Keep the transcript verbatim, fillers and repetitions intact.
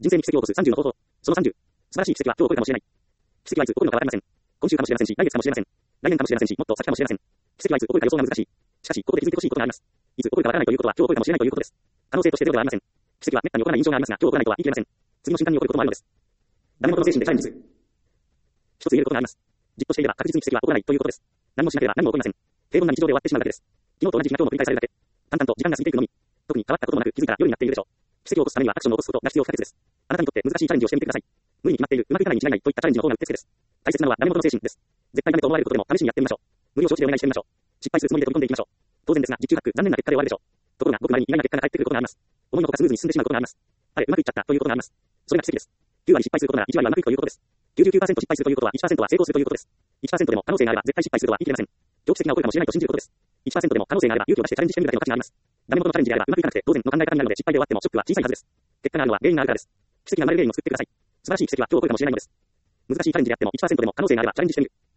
人生に奇跡を起こすさんじゅうの方法。そのさんじゅう。素晴らしい奇跡は今日起こるかもしれない。奇跡はいつ起こるのかわかりません。今週かもしれませんし、来月かもしれません。来年かもしれませんし、もっと先かもしれません。奇跡はいつ起こるか予想が難しい。しかし、ここで気づいてほしいことがあります。いつ起こるかわからないということは今日起こるかもしれないということです。可能性としてゼロではありません。奇跡は滅多に起こらない印象がありますが、今日起こらないとは言い切れません。次の瞬間に起こることもあるのです。ダメ元の精神でチャレンジする。一つ言えることがあります。じっとしていれば確実に奇跡は起こらないということです。何もしなければ何も起こりません。平凡な日常で終わってしまうだけです。昨日と同じ日が今日も繰り返されるだけ。淡々と時間が過ぎていくのみ。特に変わったこともなく気づいたら夜になっているでしょう。奇跡を起こすためにはアクションを起こすことが必要不可欠です。あなたにとって難しいチャレンジをしてみてください。無理に決まっている、うまくいかないに違いないといったチャレンジの方がうってつけです。大切なのはダメ元の精神です。絶対ダメと思われることでも試しにやってみましょう。無理を承知でお願いしてみましょう。失敗するつもりで飛び込んでいきましょう。当然ですが、実中学、残念な結果で終わるでしょう。ところが、ごく稀に意外な結果が返ってくることがあります。思いのほかスムーズに進んでしまうことがあります。あれ、うまくいっちゃったということがあります。それが奇跡です。きゅう割失敗することならいち割はうまくいくということです。きゅうじゅうきゅうパーセント 失敗するということは いちパーセント は成功するということです。いちパーセント でも可能性があれば絶対失敗するとは言い切れません。長期的な起こるかもしれないと信じることです。いちパーセント でも可能性があれば勇気を出してチャレンジしてみるだけの価値があります。ダメ元のチャレンジであればうまくいかなくて当然の考え方になるので失敗で終わってもショックは小さいはずです。結果があるのは原因があるからです。奇跡が生まれる原因を作ってください。素晴らしい奇跡は今日起こるかもしれないのです。難しいチャレンジであっても いちパーセント でも可能性があればチャレンジしてみる。